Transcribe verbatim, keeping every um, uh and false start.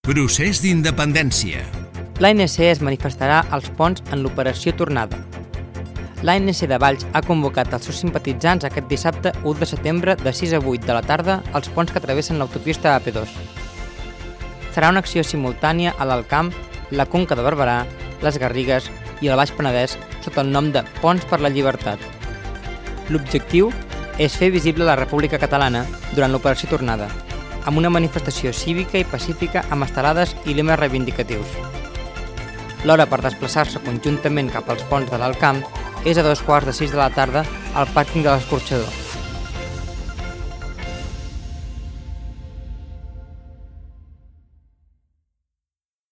Procés d'independència. L'A N C es manifestarà als ponts en l'operació Tornada. L'A N C de Valls ha convocat els seus simpatitzants aquest dissabte u de setembre de sis a vuit de la tarda als ponts que travessen l'autopista A P dos. Serà una acció simultània a l'Alcamp, la Conca de Barberà, les Garrigues i el Baix Penedès sota el nom de Ponts per la Llibertat. L'objectiu és fer visible la República Catalana durant l'operació Tornada, amb una manifestació cívica i pacífica amb estelades i lemes reivindicatius. L'hora per desplaçar-se conjuntament cap als ponts de l'Alcamp és a dos quarts de sis de la tarda al pàrquing de l'Escorxador.